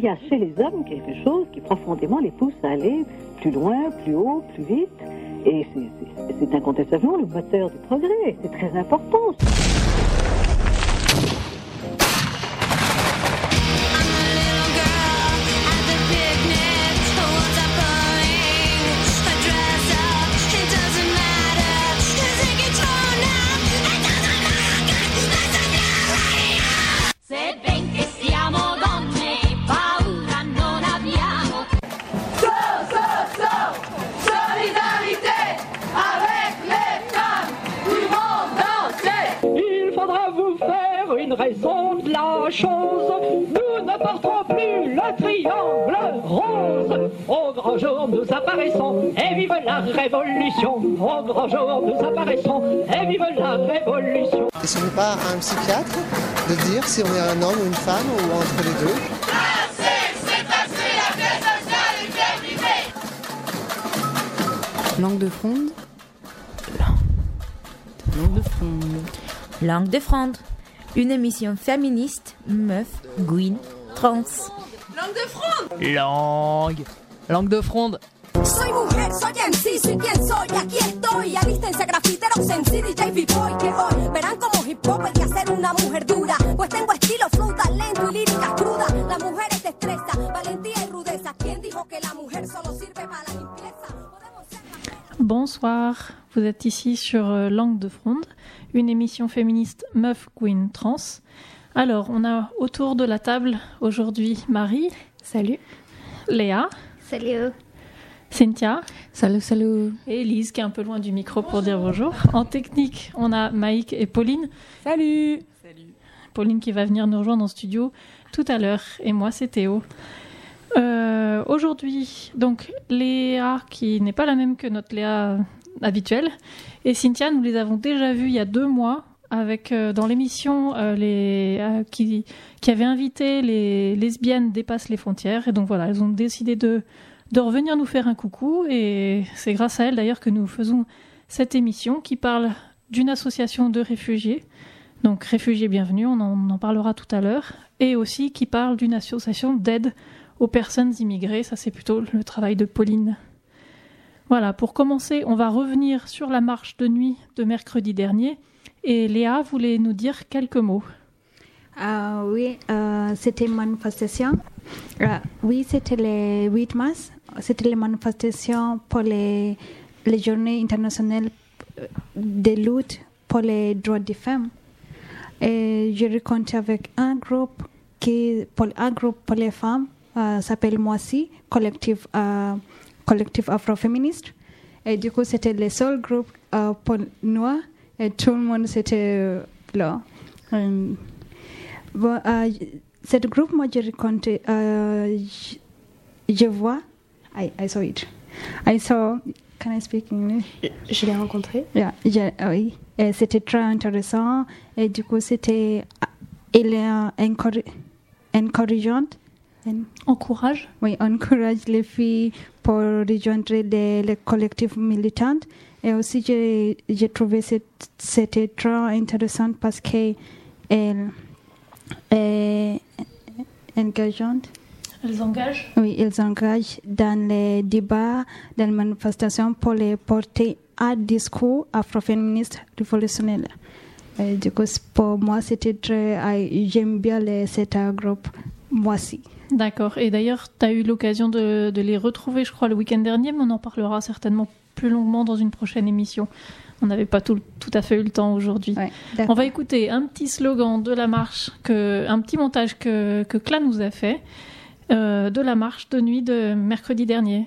y a chez les hommes quelque chose qui profondément les pousse à aller plus loin, plus haut, plus vite. Et c'est incontestablement le moteur du progrès. C'est très important. Raison de la chose, nous ne porterons plus le triangle rose. Au grand jour nous apparaissons, et vive la révolution. Au grand jour nous apparaissons, et vive la révolution. Et ce n'est pas à un psychiatre de dire si on est un homme ou une femme ou entre les deux. Langue de fronde. Langue de fronde. Langue de fronde. Une émission féministe, meuf, gouine, trans. Langue de fronde. Langue de fronde. Soy mujer, soy MC, soy quien soy, aquí estoy. Alístense grafiteros, MC, DJ, B-boy, que hoy verán como hip hop hay que hacer una mujer dura. Pues tengo estilo, flow, talento y lírica cruda. La mujer es destreza, valentía y rudeza. ¿Quién dijo que la mujer solo sirve para la limpieza? Bonsoir, vous êtes ici sur Langue de fronde, une émission féministe meuf, queen, trans. Alors, on a autour de la table aujourd'hui Marie. Salut. Léa. Salut. Cynthia. Salut. Et Elise qui est un peu loin du micro pour dire bonjour. En technique, on a Maïk et Pauline. Salut. Pauline qui va venir nous rejoindre en studio tout à l'heure. Et moi, c'est Théo. Aujourd'hui, donc Léa, qui n'est pas la même que notre Léa habituelle, et Cynthia, nous les avons déjà vus il y a 2 mois avec dans l'émission qui avait invité les lesbiennes dépassent les frontières. Et donc voilà, elles ont décidé de revenir nous faire un coucou, et c'est grâce à elles d'ailleurs que nous faisons cette émission qui parle d'une association de réfugiés, donc Réfugiés Bienvenus, on en parlera tout à l'heure, et aussi qui parle d'une association d'aide aux personnes immigrées. Ça, c'est plutôt le travail de Pauline. Voilà, pour commencer, on va revenir sur la marche de nuit de mercredi dernier. Et Léa voulait nous dire quelques mots. Oui, c'était une manifestation. Oui, c'était le 8 mars. C'était les manifestations pour les journées internationales de lutte pour les droits des femmes. Et je rencontre avec un groupe pour les femmes. S'appelle Moissy, collectif afroféministe. Et du coup, c'était le seul groupe pour nous. Et tout le monde, c'était là. Ce groupe, moi, j'ai rencontré, je vois, I saw it. Can I speak English? Je l'ai rencontré. Oui. Et c'était très intéressant. Et du coup, il est encourageante. Encourage les filles pour rejoindre les collectifs militants. Et aussi, j'ai trouvé que c'était très intéressant parce qu'elle est engageante. Elles engagent? Oui, elles engagent dans les débats, dans les manifestations pour les porter à discours afroféministes révolutionnaires. Et du coup, pour moi, c'était j'aime bien cet groupe, moi aussi. D'accord. Et d'ailleurs, tu as eu l'occasion de les retrouver, je crois, le week-end dernier, mais on en parlera certainement plus longuement dans une prochaine émission. On n'avait pas tout à fait eu le temps aujourd'hui. Ouais, on va écouter un petit slogan de la marche, un petit montage que Cla nous a fait, de la marche de nuit de mercredi dernier.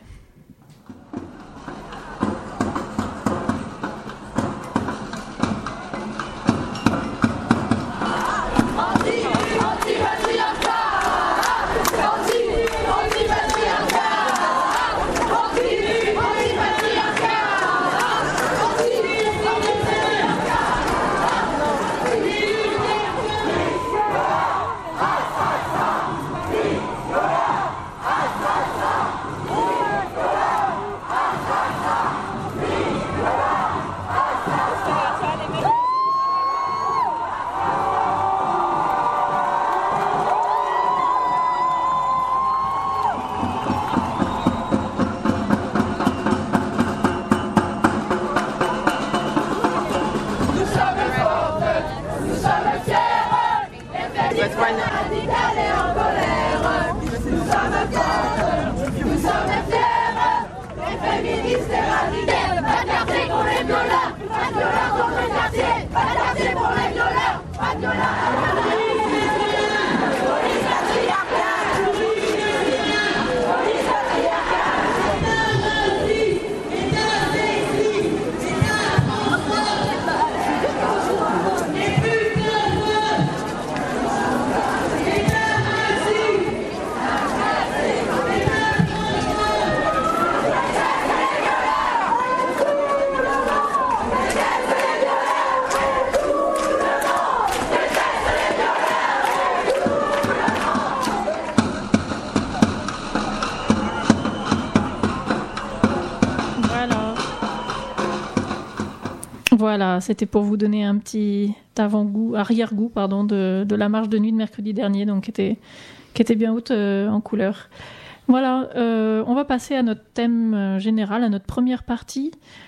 Voilà, c'était pour vous donner un petit arrière-goût de la marche de nuit de mercredi dernier, donc qui était bien haute en couleur. Voilà, on va passer à notre thème général, à notre première partie,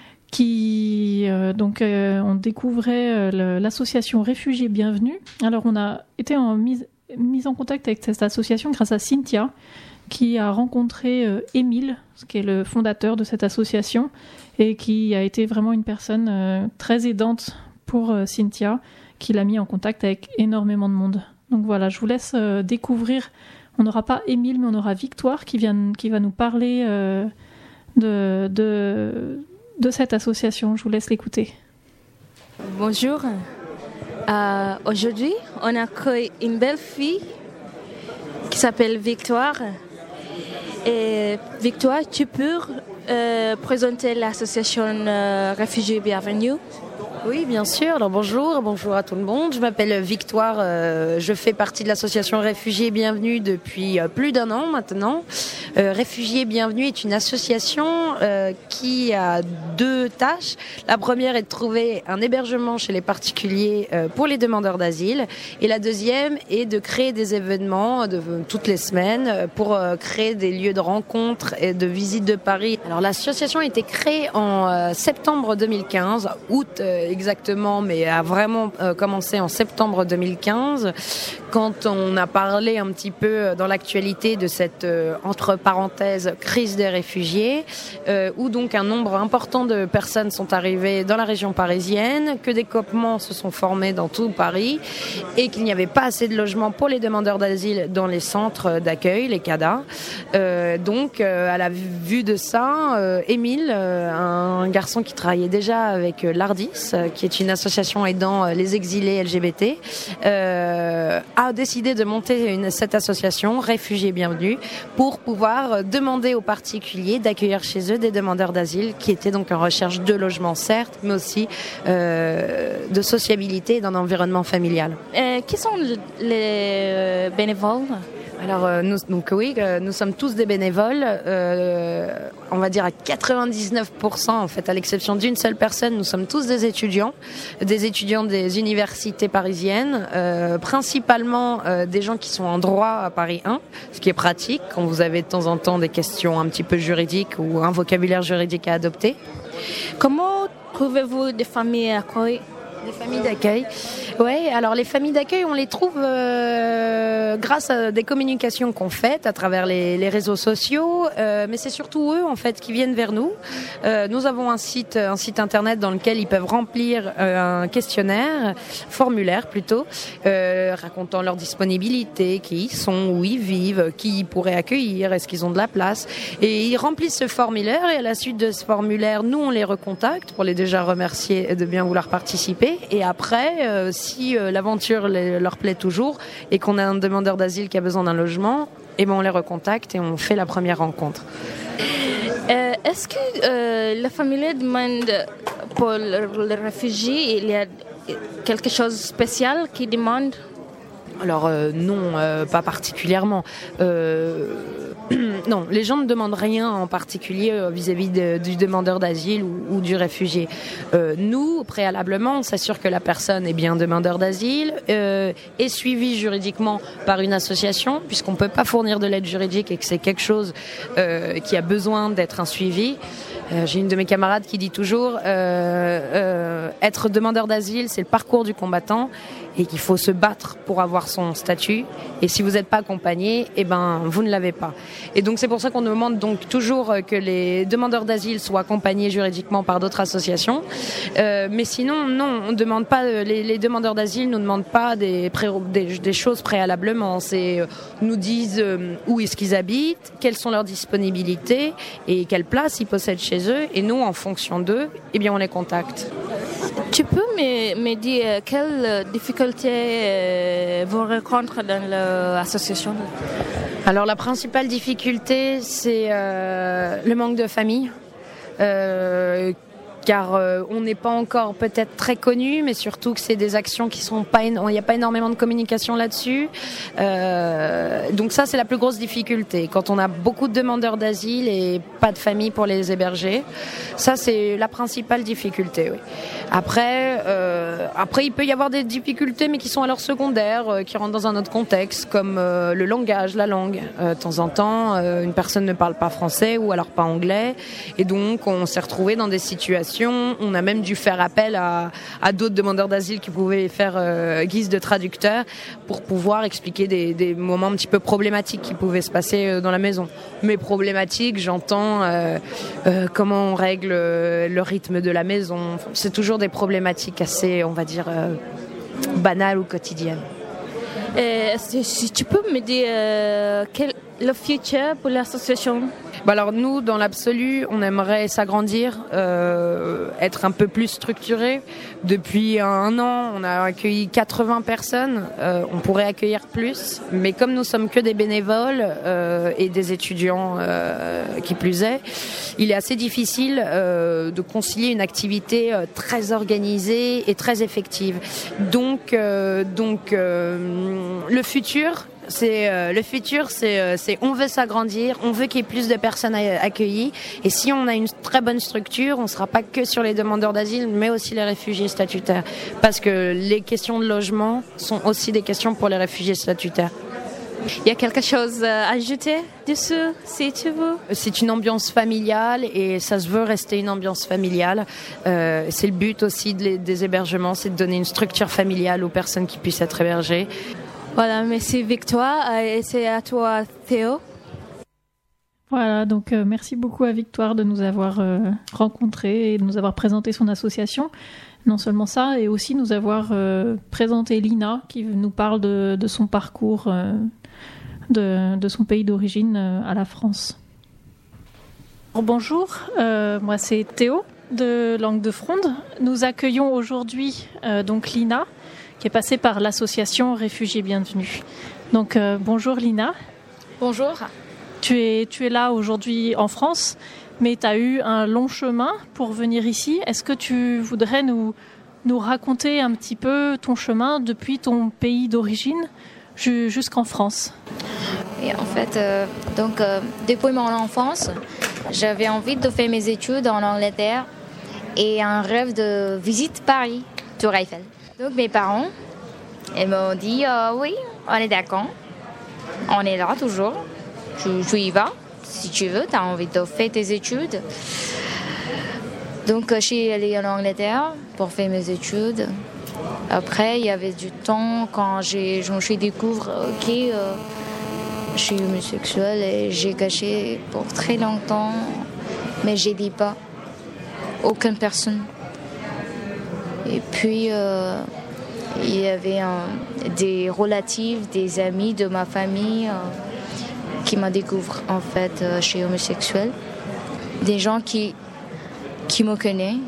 on découvrait l'association Réfugiés Bienvenue. Alors, on a été mise en contact avec cette association grâce à Cynthia, qui a rencontré Émile, qui est le fondateur de cette association, et qui a été vraiment une personne très aidante pour Cynthia, qui l'a mis en contact avec énormément de monde. Donc voilà, je vous laisse découvrir. On n'aura pas Émile, mais on aura Victoire qui va nous parler de cette association. Je vous laisse l'écouter. Bonjour. Aujourd'hui, on accueille une belle fille qui s'appelle Victoire. Et Victoire, tu peux présenter l'association Réfugiés Bienvenue? Oui, bien sûr. Alors bonjour à tout le monde. Je m'appelle Victoire. Je fais partie de l'association Réfugiés Bienvenue depuis plus d'1 an maintenant. Réfugiés Bienvenue est une association qui a 2 tâches. La première est de trouver un hébergement chez les particuliers pour les demandeurs d'asile. Et la deuxième est de créer des événements toutes les semaines pour créer des lieux de rencontre et de visite de Paris. Alors l'association a été créée en septembre 2015, août exactement, mais a vraiment commencé en septembre 2015, quand on a parlé un petit peu dans l'actualité de cette, entre parenthèses, crise des réfugiés, où donc un nombre important de personnes sont arrivées dans la région parisienne, que des campements se sont formés dans tout Paris, et qu'il n'y avait pas assez de logements pour les demandeurs d'asile dans les centres d'accueil, les CADA. Donc, à la vue de ça, Émile, un garçon qui travaillait déjà avec l'Ardis, qui est une association aidant les exilés LGBT, a décidé de monter cette association Réfugiés Bienvenue pour pouvoir demander aux particuliers d'accueillir chez eux des demandeurs d'asile qui étaient donc en recherche de logement certes, mais aussi de sociabilité et d'un environnement familial. Qui sont les bénévoles? Alors nous sommes tous des bénévoles, on va dire à 99% en fait, à l'exception d'une seule personne, nous sommes tous des étudiants des universités parisiennes, principalement des gens qui sont en droit à Paris 1, ce qui est pratique quand vous avez de temps en temps des questions un petit peu juridiques ou un vocabulaire juridique à adopter. Comment trouvez-vous des familles à accueil? Les familles d'accueil. Oui, alors les familles d'accueil, on les trouve grâce à des communications qu'on fait à travers les réseaux sociaux, mais c'est surtout eux en fait qui viennent vers nous. Nous avons un site internet dans lequel ils peuvent remplir un formulaire plutôt, racontant leur disponibilité, qui ils sont, où ils vivent, qui ils pourraient accueillir, est-ce qu'ils ont de la place. Et ils remplissent ce formulaire et à la suite de ce formulaire, nous on les recontacte pour les déjà remercier de bien vouloir participer. Et après, si l'aventure leur plaît toujours et qu'on a un demandeur d'asile qui a besoin d'un logement, eh ben on les recontacte et on fait la première rencontre. Est-ce que la famille demande pour les réfugiés, il y a quelque chose de spécial qui demande? Alors non, pas particulièrement. Non, les gens ne demandent rien en particulier vis-à-vis du demandeur d'asile ou du réfugié. Nous, préalablement, on s'assure que la personne est bien demandeur d'asile, est suivie juridiquement par une association, puisqu'on ne peut pas fournir de l'aide juridique et que c'est quelque chose qui a besoin d'être un suivi. J'ai une de mes camarades qui dit toujours être demandeur d'asile, c'est le parcours du combattant et qu'il faut se battre pour avoir son statut. Et si vous n'êtes pas accompagné, eh ben vous ne l'avez pas. Et donc c'est pour ça qu'on demande donc toujours que les demandeurs d'asile soient accompagnés juridiquement par d'autres associations. Mais sinon, non, on demande pas. Les demandeurs d'asile nous demandent pas des choses préalablement. Nous disent où est-ce qu'ils habitent, quelles sont leurs disponibilités et quelle place ils possèdent chez eux. Et nous, en fonction d'eux, eh bien on les contacte. Tu peux me dire quelles difficultés vous rencontrez dans l'association? Alors la principale difficulté, c'est le manque de famille. car on n'est pas encore peut-être très connu, mais surtout que c'est des actions qui sont pas, il n'y a pas énormément de communication là-dessus. Donc ça, c'est la plus grosse difficulté. Quand on a beaucoup de demandeurs d'asile et pas de famille pour les héberger, ça c'est la principale difficulté. Oui. Après, il peut y avoir des difficultés, mais qui sont alors secondaires, qui rentrent dans un autre contexte, comme le langage, la langue. De temps en temps, une personne ne parle pas français ou alors pas anglais, et donc on s'est retrouvé dans des situations. On a même dû faire appel à d'autres demandeurs d'asile qui pouvaient faire guise de traducteurs pour pouvoir expliquer des moments un petit peu problématiques qui pouvaient se passer dans la maison. Mais problématiques, j'entends comment on règle le rythme de la maison. C'est toujours des problématiques assez, on va dire, banales ou quotidiennes. Si tu peux me dire le futur pour l'association? Alors nous, dans l'absolu, on aimerait s'agrandir, être un peu plus structuré. Depuis un an, on a accueilli 80 personnes. On pourrait accueillir plus, mais comme nous sommes que des bénévoles et des étudiants qui plus est, il est assez difficile de concilier une activité très organisée et très effective. Donc le futur, c'est on veut s'agrandir, on veut qu'il y ait plus de personnes accueillies, et si on a une très bonne structure, on ne sera pas que sur les demandeurs d'asile, mais aussi les réfugiés statutaires, parce que les questions de logement sont aussi des questions pour les réfugiés statutaires. Il y a quelque chose à ajouter dessus, si tu veux? C'est une ambiance familiale, et ça se veut rester une ambiance familiale. C'est le but aussi des hébergements, c'est de donner une structure familiale aux personnes qui puissent être hébergées. Voilà, merci Victoire, et c'est à toi Théo. Voilà, donc merci beaucoup à Victoire de nous avoir rencontrés et de nous avoir présenté son association. Non seulement ça, et aussi nous avoir présenté Lina, qui nous parle de son parcours, de son pays d'origine à la France. Bonjour, moi c'est Théo de Langue de Fronde. Nous accueillons aujourd'hui donc Lina, qui est passée par l'association Réfugiés Bienvenus. Donc bonjour Lina. Bonjour. Tu es là aujourd'hui en France, mais tu as eu un long chemin pour venir ici. Est-ce que tu voudrais nous raconter un petit peu ton chemin depuis ton pays d'origine jusqu'en France? Et en fait, depuis mon enfance, j'avais envie de faire mes études en Angleterre et un rêve de visiter Paris, Tour Eiffel. Donc mes parents, ils m'ont dit oui, on est d'accord, on est là toujours, tu y vas, si tu veux, tu as envie de faire tes études. Donc je suis allée en Angleterre pour faire mes études. Après, il y avait du temps quand je me suis découvert, je suis homosexuelle et j'ai caché pour très longtemps, mais je ne dis pas aucune personne. Et puis, il y avait des relatifs, des amis de ma famille qui m'ont découvert, en fait, je suis homosexuelle. Des gens qui me connaissent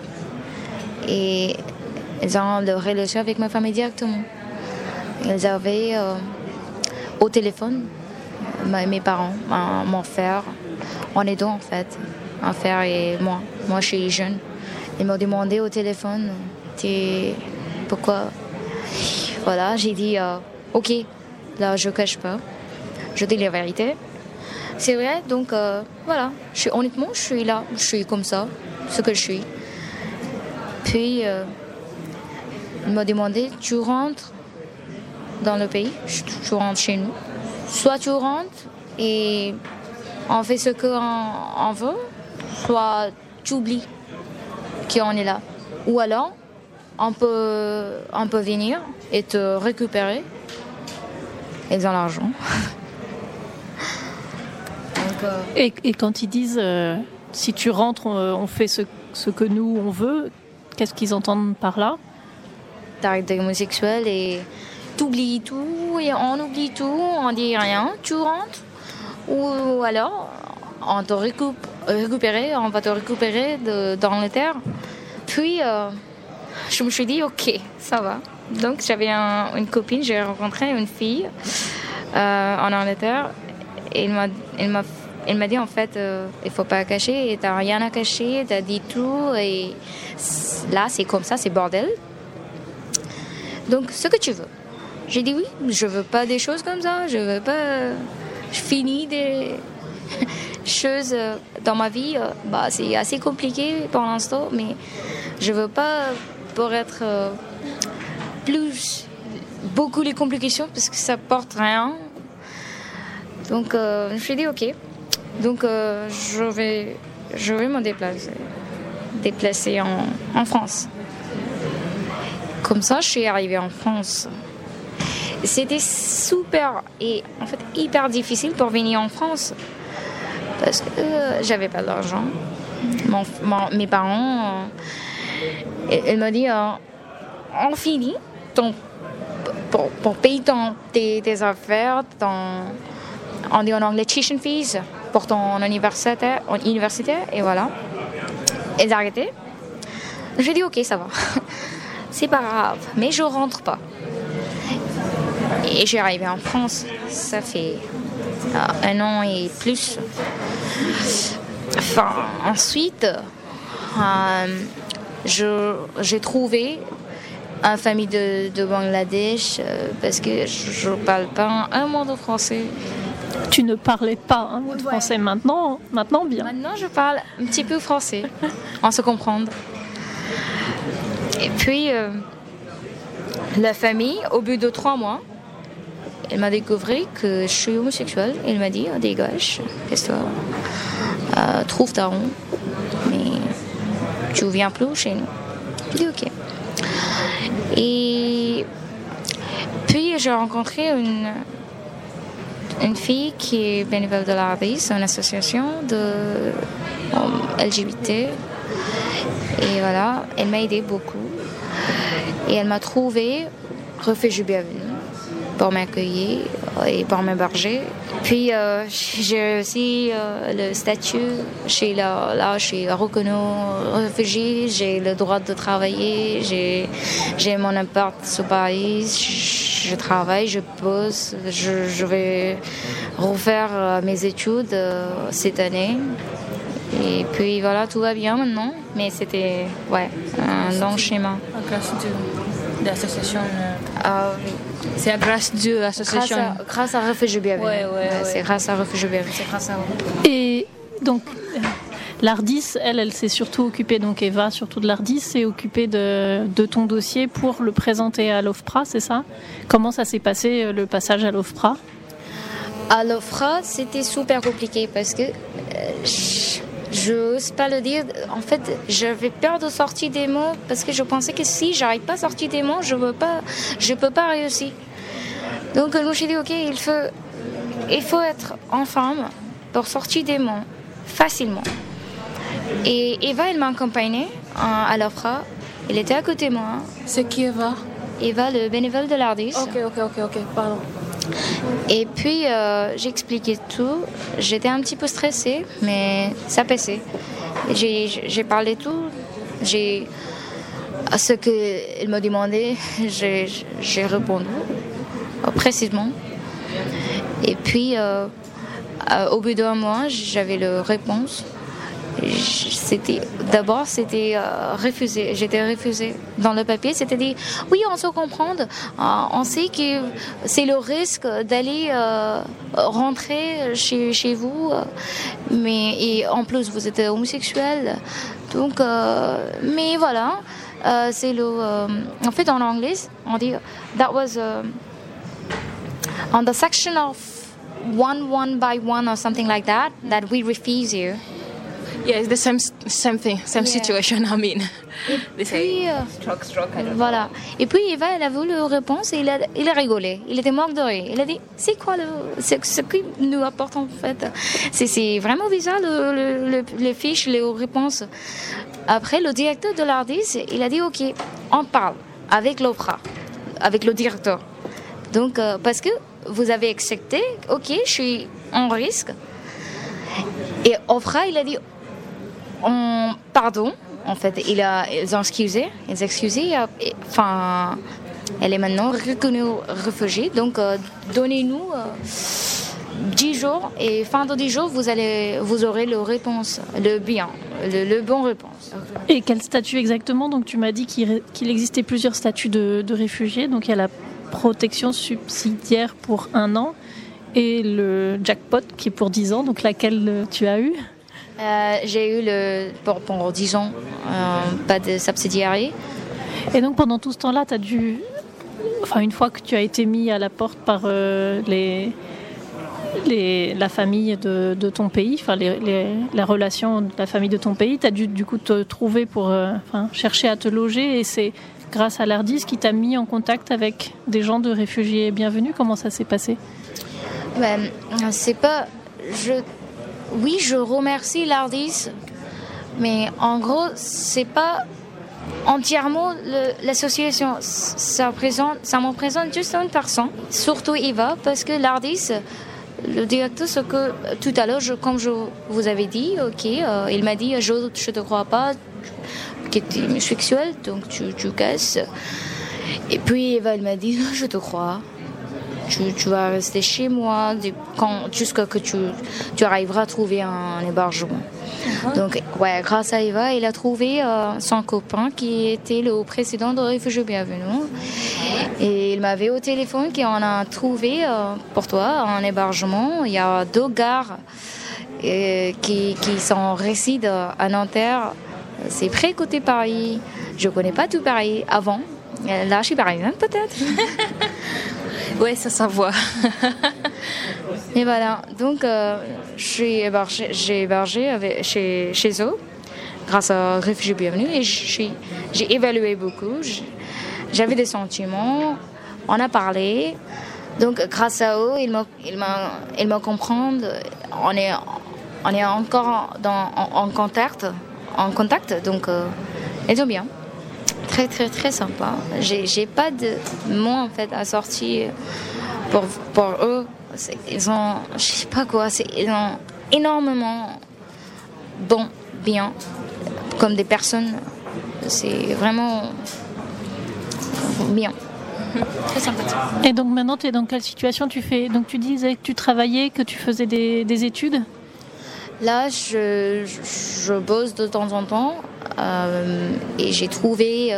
et ils ont de relation avec ma famille directement. Ils avaient au téléphone mes parents, mon frère, on est deux en fait, mon frère et moi. Moi, je suis jeune. Ils m'ont demandé au téléphone, pourquoi? Voilà, j'ai dit, ok, là, je ne cache pas. Je dis la vérité. C'est vrai, donc voilà. Honnêtement, je suis là, je suis comme ça, ce que je suis. Puis, ils m'ont demandé, tu rentres dans le pays, tu rentres chez nous. Soit tu rentres et on fait ce qu'on veut, soit tu oublies qu'on est là. Ou alors, on peut venir et te récupérer. Ils ont l'argent. Donc, Et quand ils disent si tu rentres, on fait ce que nous on veut, qu'est-ce qu'ils entendent par là? T'arrêtes d'être homosexuel et t'oublies tout, et on oublie tout, on dit rien, tu rentres. Ou alors, on va te récupérer dans la terre. Puis, je me suis dit, ok, ça va. Donc, j'avais une copine, j'ai rencontré une fille en Angleterre. Et elle m'a elle m'a dit en fait, il faut pas cacher, t'as rien à cacher, t'as dit tout, et là c'est comme ça, c'est bordel. Donc ce que tu veux. J'ai dit oui, je veux pas des choses comme ça, je veux pas. Je finis des choses dans ma vie, c'est assez compliqué pour l'instant, mais je veux pas pour être plus beaucoup les complications parce que ça porte rien. Donc je me suis dit ok. Donc je vais me déplacer en France. Comme ça, je suis arrivée en France. C'était super et en fait hyper difficile pour venir en France parce que j'avais pas d'argent. Mes parents, ils m'ont dit on finit pour payer tes affaires, on dit en anglais tuition fees pour ton université et voilà. Ils arrêtaient. J'ai dit ok, ça va. C'est pas grave, mais je rentre pas. Et j'ai arrivé en France, ça fait 1 an et plus. Enfin, ensuite, j'ai trouvé une famille de Bangladesh parce que je ne parle pas un mot de français. Tu ne parlais pas un mot de français maintenant bien. Maintenant, je parle un petit peu français, on se comprend. Et puis, la famille, au bout de 3 mois, elle m'a découvert que je suis homosexuelle. Elle m'a dit, dégage, casse-toi, trouve ta ronde, mais tu ne viens plus chez nous. J'ai dit ok. Et puis j'ai rencontré une fille qui est bénévole de l'ARDIS, une association de LGBT. Et voilà, elle m'a aidé beaucoup. Et elle m'a trouvé réfugié bienvenue pour m'accueillir et pour m'héberger. Puis j'ai aussi le statut, je suis reconnue réfugiée, j'ai le droit de travailler, j'ai mon appart sur Paris, je travaille, je pose, je vais refaire mes études cette année. Et puis voilà, tout va bien maintenant, mais c'était un long schéma. Grâce de l'association. Oui. C'est grâce de l'association. Grâce à Réfugiés Bienvenus. C'est grâce à Réfugiés Bienvenus. C'est grâce à vous. Et donc, l'ARDIS, elle s'est surtout occupée, donc Eva, surtout de l'ARDIS, s'est occupée de ton dossier pour le présenter à l'OFPRA, c'est ça? Comment ça s'est passé, le passage à l'OFPRA? À l'OFPRA, c'était super compliqué parce que je n'ose pas le dire. En fait, j'avais peur de sortir des mots parce que je pensais que si j'arrive pas à sortir des mots, je peux pas réussir. Donc, je me suis dit, ok, il faut être en femme pour sortir des mots facilement. Et Eva, elle m'a accompagnée à l'OFPRA. Elle était à côté de moi. C'est qui Eva? Eva, le bénévole de l'ARDIS. Ok, pardon. Et puis j'expliquais tout. J'étais un petit peu stressée, mais ça passait. J'ai parlé tout. À ce qu'elle m'a demandé, j'ai répondu précisément. Et puis au bout d'1 mois, j'avais la réponse. D'abord, c'était refusé. J'étais refusée. Dans le papier, c'était dit oui, on se comprend. On sait que c'est le risque d'aller rentrer chez vous, et en plus vous êtes homosexuel. Donc, mais voilà, c'est en fait, en anglais, on dit that was on the section of 1 by 1 or something like that we refuse you. Yeah, it's the same thing, same situation, I mean. Et puis, voilà. Et puis Eva, elle a voulu la réponse et il a rigolé. Il était mort de rire. Il a dit, c'est quoi ce qui nous apporte en fait? C'est vraiment bizarre les fiches, les réponses. Après, le directeur de l'ARDIS, il a dit, ok, on parle avec l'OFPRA, avec le directeur. Donc, parce que vous avez accepté, ok, je suis en risque. Et l'OFPRA, il a dit, pardon, en fait, ils ont excusé, enfin, elle est maintenant reconnue réfugiée, donc donnez-nous 10 jours et fin de 10 jours, vous aurez la réponse, le bon réponse. Et quel statut exactement? Donc tu m'as dit qu'il existait plusieurs statuts de réfugiés. Donc il y a la protection subsidiaire pour 1 an et le jackpot qui est pour 10 ans. Donc laquelle tu as eu? J'ai eu pour 10 ans, pas de subsidiaire. Et donc pendant tout ce temps-là, tu as dû... Enfin, une fois que tu as été mis à la porte par la famille de ton pays, enfin les relations de la famille de ton pays, tu as dû du coup te trouver pour chercher à te loger, et c'est grâce à l'Ardis qui t'a mis en contact avec des gens de réfugiés bienvenus. Comment ça s'est passé? C'est pas... Oui, je remercie l'Ardis, mais en gros, c'est pas entièrement l'association. Ça me présente juste une personne, surtout Eva, parce que l'Ardis, le directeur, ce que tout à l'heure, comme je vous avais dit, il m'a dit je te crois pas que tu es homosexuel, donc tu casses. Et puis Eva, elle m'a dit je te crois. Tu vas rester chez moi jusqu'à que tu arriveras à trouver un hébergement. Donc, grâce à Eva, il a trouvé son copain qui était le président de Réfugiés Bienvenus. Et il m'avait au téléphone qu'on a trouvé pour toi un hébergement. Il y a 2 gares qui résident à Nanterre. C'est près côté Paris. Je ne connais pas tout Paris avant. Là, je suis parisienne peut-être. Ouais, ça voit. Et voilà, donc j'ai hébergé chez eux grâce à Réfugiés Bienvenus, et j'ai évalué beaucoup. J'avais des sentiments, on a parlé. Donc grâce à eux, ils me comprennent. On est encore en contact. Donc ils sont bien. Très très très sympa. J'ai pas de mots en fait à sortir pour eux. Ils ont, je sais pas quoi, ils ont énormément bien comme des personnes. C'est vraiment bien. Très sympathique. Et donc maintenant, tu es dans quelle situation? Donc tu disais que tu travaillais, que tu faisais des études? Là, je bosse de temps en temps et j'ai trouvé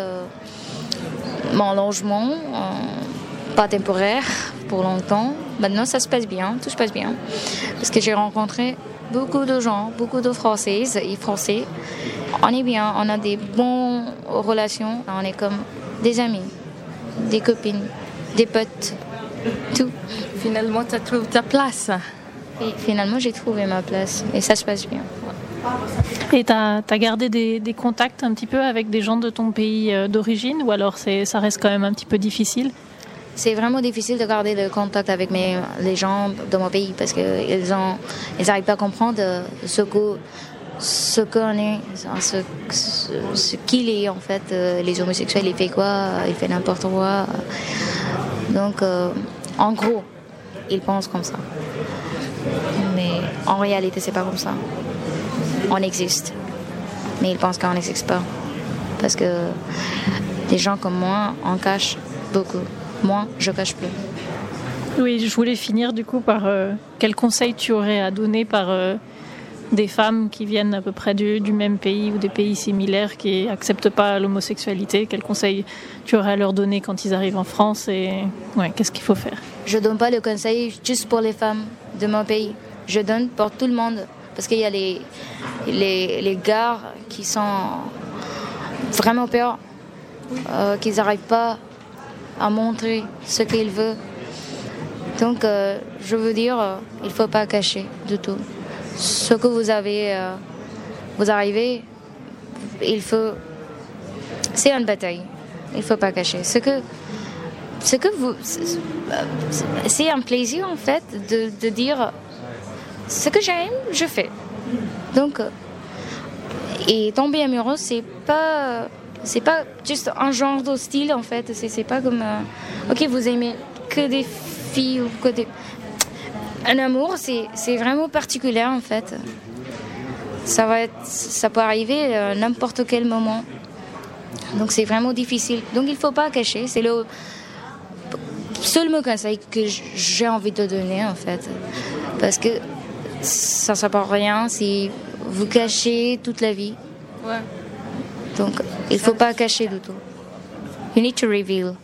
mon logement, pas temporaire, pour longtemps. Maintenant, ça se passe bien, tout se passe bien. Parce que j'ai rencontré beaucoup de gens, beaucoup de Françaises et Français. On est bien, on a des bonnes relations. On est comme des amis, des copines, des potes, tout. Finalement, tu as trouvé ta place. Et finalement, j'ai trouvé ma place et ça se passe bien. Et tu as gardé des contacts un petit peu avec des gens de ton pays d'origine, ou alors ça reste quand même un petit peu difficile? C'est vraiment difficile de garder le contact avec les gens de mon pays parce qu'ils n'arrivent pas à comprendre ce qu'on est, ce qu'il est en fait. Les homosexuels, ils font quoi? Ils font n'importe quoi. Donc, en gros, ils pensent comme ça. Mais en réalité, c'est pas comme ça. On existe, mais ils pensent qu'on n'existe pas. Parce que des gens comme moi, on cache beaucoup. Moi, je cache plus. Oui, je voulais finir du coup par quel conseil tu aurais à donner par des femmes qui viennent à peu près du même pays ou des pays similaires qui n'acceptent pas l'homosexualité. Quel conseil tu aurais à leur donner quand ils arrivent en France et qu'est-ce qu'il faut faire? Je ne donne pas le conseil juste pour les femmes de mon pays. Je donne pour tout le monde. Parce qu'il y a les gars qui sont vraiment peur, qu'ils n'arrivent pas à montrer ce qu'ils veulent. Donc, je veux dire, il ne faut pas cacher du tout. Ce que vous arrivez, c'est une bataille. Il ne faut pas cacher. C'est un plaisir, en fait, de dire ce que j'aime, je fais. Donc, et tomber amoureux, c'est pas juste un genre de style, en fait. C'est pas comme, vous aimez que des filles ou que des... Un amour, c'est vraiment particulier, en fait. Ça peut arriver à n'importe quel moment. Donc, c'est vraiment difficile. Donc, il faut pas cacher. seul conseil que j'ai envie de donner, en fait. Parce que ça ne sert à rien si vous cachez toute la vie. Ouais. Donc, il ne faut pas cacher du tout. You need to reveal.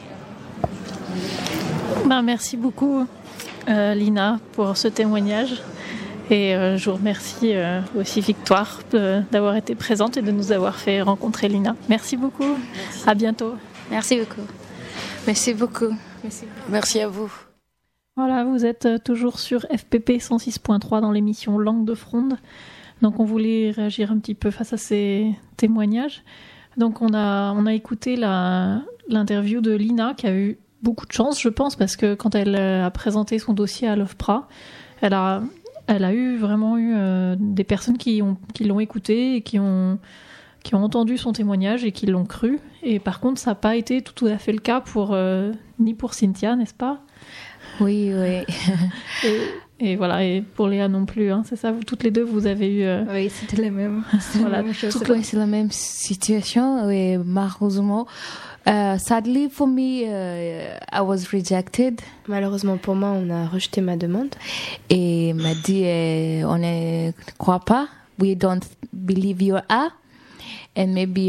Merci beaucoup, Lina, pour ce témoignage. Et je vous remercie aussi, Victoire, d'avoir été présente et de nous avoir fait rencontrer Lina. Merci beaucoup. Merci. À bientôt. Merci beaucoup. Merci beaucoup. Merci à vous. Voilà, vous êtes toujours sur FPP 106.3 dans l'émission Langue de Fronde. Donc on voulait réagir un petit peu face à ces témoignages. Donc on a écouté l'interview de Lina qui a eu beaucoup de chance, je pense, parce que quand elle a présenté son dossier à l'OFPRA, elle a vraiment eu des personnes qui l'ont écoutée et qui ont entendu son témoignage et qui l'ont cru. Et par contre, ça n'a pas été tout à fait le cas ni pour Cynthia, n'est-ce pas ? Oui. Et voilà, et pour Léa non plus, hein, c'est ça, vous toutes les deux, vous avez eu... Oui, c'était la même, voilà, c'est la même situation, et malheureusement, sadly for me, I was rejected. Malheureusement pour moi, on a rejeté ma demande. Et m'a dit, on ne croit pas, we don't believe you are, and maybe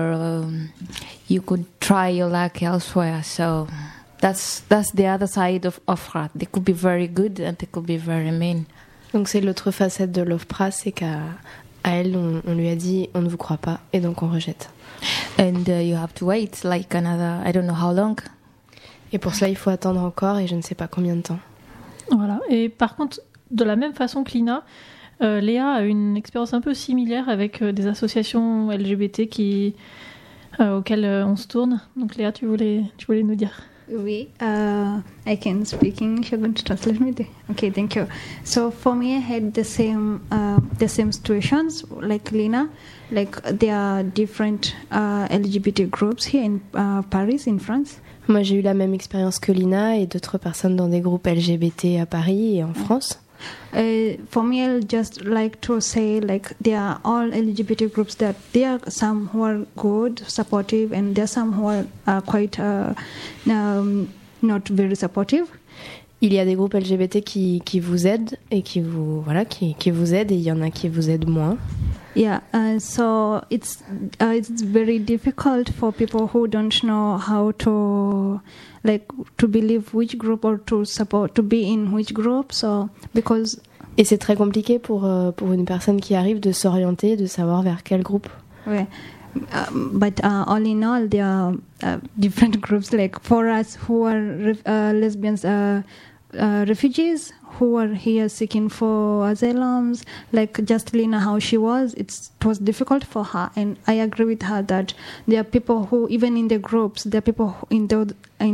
you could try your luck elsewhere, so... That's the other side of OFPRA. They could be very good and they could be very mean. Donc c'est l'autre facette de l'OFPRA, c'est qu'à elle, on lui a dit on ne vous croit pas et donc on rejette. And you have to wait like another, I don't know how long. Et pour cela, il faut attendre encore et je ne sais pas combien de temps. Voilà. Et par contre, de la même façon que Lina, Léa a une expérience un peu similaire avec des associations LGBT auxquelles on se tourne. Donc Léa, tu voulais nous dire. Oui, I can speak English. You're going to translate me? Okay, thank you. So for me, I had the same situations like Lina. Like there are different LGBT groups here in Paris, in France. Moi, j'ai eu la même expérience que Lina et d'autres personnes dans des groupes LGBT à Paris et en France. For me, I'll just like to say, like, there are all LGBT groups that there are some who are good, supportive, and there are some who are quite not very supportive. Il y a des groupes LGBT qui vous aident et qui vous aident, et il y en a qui vous aident moins. Yeah, so it's very difficult for people who don't know how to believe which group or to be in which group. So because et c'est très compliqué pour une personne qui arrive de s'orienter, de savoir vers quel groupe. Ouais. But all in all, there are different groups. Like for us who are lesbians, refugees who are here seeking for asylums, like just Lina, how she was, it was difficult for her, and I agree with her that there are people who, even in the groups, there are people in those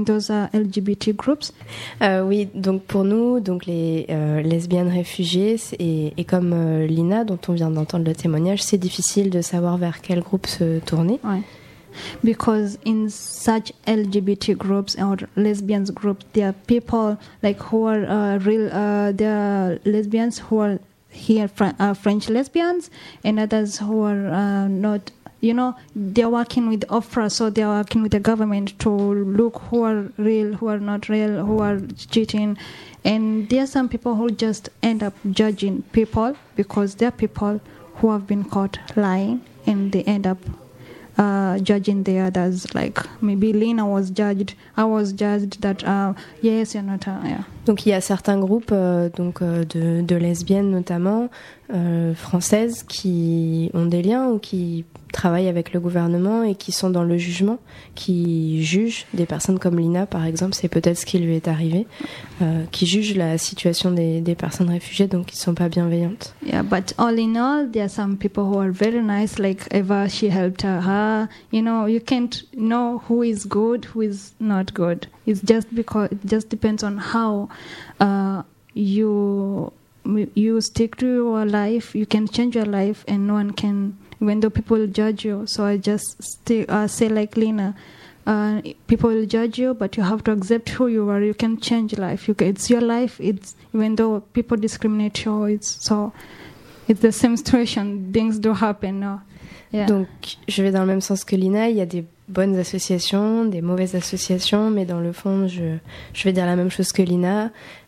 LGBT groups. Oui, donc pour nous, donc les lesbiennes réfugiées, et comme Lina, dont on vient d'entendre le témoignage, c'est difficile de savoir vers quel groupe se tourner. Ouais. Because in such LGBT groups or lesbians groups, there are people like who are there are lesbians who are here French lesbians, and others who are not. You know, they're working with OFPRA, so they're working with the government to look who are real, who are not real, who are cheating, and there are some people who just end up judging people because they're people who have been caught lying, and they end up judging the others. Like maybe Lina was judged, I was judged that yes, you're not. Yeah. Donc il y a certains groupes de lesbiennes notamment françaises qui ont des liens ou qui travaillent avec le gouvernement et qui sont dans le jugement, qui jugent des personnes comme Lina par exemple, c'est peut-être ce qui lui est arrivé, qui jugent la situation des personnes réfugiées, donc qui ne sont pas bienveillantes. Yeah, but all in all, there are some people who are very nice, like Eva, she helped her. You know, you can't know who is good, who is not good. It's just because it just depends on how you stick to your life. You can change your life, and no one can, even though people judge you. So I just say like Lina, people will judge you, but you have to accept who you are. You can change life. It's your life. It's even though people discriminate you, it's the same situation. Things do happen. No? Yeah. Donc, je vais dans le même sens que Lina. Il y a des bonnes associations, des mauvaises associations, mais dans le fond, je vais dire la même chose que Lina.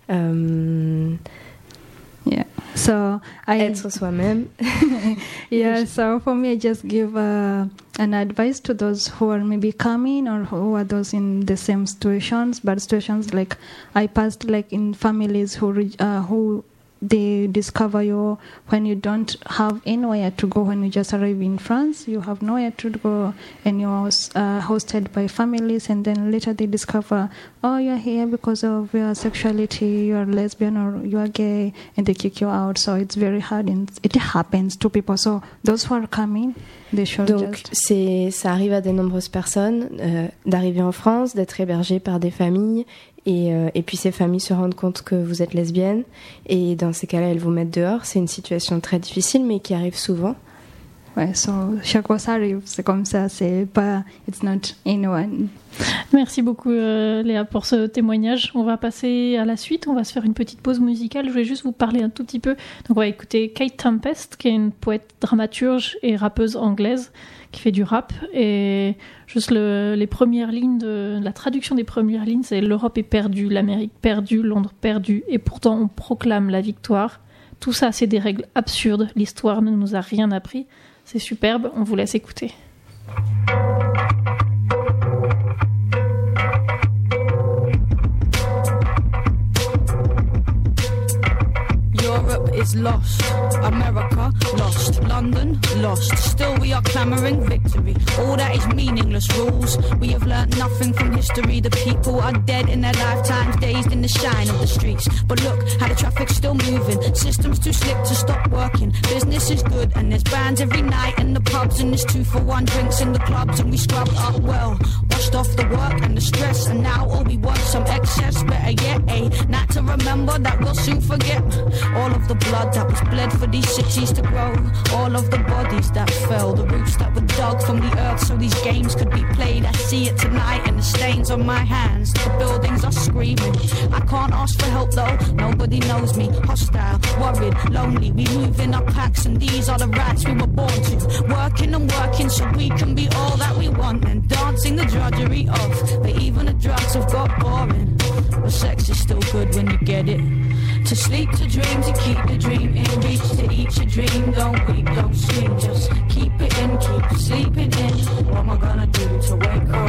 Yeah. So être soi-même. Yeah. So for me, I just give an advice to those who are maybe coming or who are those in the same situations, bad situations. Like I passed, like in families who they discover you when you don't have anywhere to go. When you just arrive in France, you have nowhere to go, and you're hosted by families, and then later they discover, oh, you're here because of your sexuality, you're lesbian or you're gay, and they kick you out. So it's very hard, and it happens to people. So those who are coming, they should Donc ça arrive à de nombreuses personnes d'arriver en France, d'être hébergées par des familles. Et puis ces familles se rendent compte que vous êtes lesbienne et dans ces cas-là, elles vous mettent dehors. C'est une situation très difficile, mais qui arrive souvent. Ouais, chaque fois ça arrive, c'est comme ça, c'est pas, it's not anyone. Merci beaucoup Léa pour ce témoignage. On va passer à la suite, on va se faire une petite pause musicale. Je voulais juste vous parler un tout petit peu. Donc on va écouter Kate Tempest, qui est une poète dramaturge et rappeuse anglaise qui fait du rap. Et juste les premières lignes de la traduction des premières lignes, c'est l'Europe est perdue, l'Amérique perdue, Londres perdue, et pourtant on proclame la victoire. Tout ça, c'est des règles absurdes. L'histoire ne nous a rien appris. C'est superbe, on vous laisse écouter. Europe is lost, America lost, London lost. Still we are clamouring victory. All that is meaningless rules. We have learnt nothing from history. The people are dead in their lifetimes, dazed in the shine of the streets. But look how the traffic's still moving. Systems too slick to stop working. Business is good and there's bands every night in the pubs, and there's 2-for-1 drinks in the clubs, and we scrub up well, washed off the work and the stress, and now all we want some excess. Better yet, not to remember that we'll soon forget. All of the blood that was bled for these cities to grow, all of the bodies that fell, the roots that were dug from the earth so these games could be played. I see it tonight in the stains on my hands. The buildings are screaming. I can't ask for help though, nobody knows me. Hostile, worried, lonely, we move in our packs, and these are the rights we were born to. Working and working so we can be all that we want, and dancing the drudgery of, but even the drugs have got boring. But sex is still good when you get it. To sleep, to dream, to keep the dream in reach, to eat your dream. Don't weep, don't scream, just keep it in, keep sleeping in. What am I gonna do to wake up?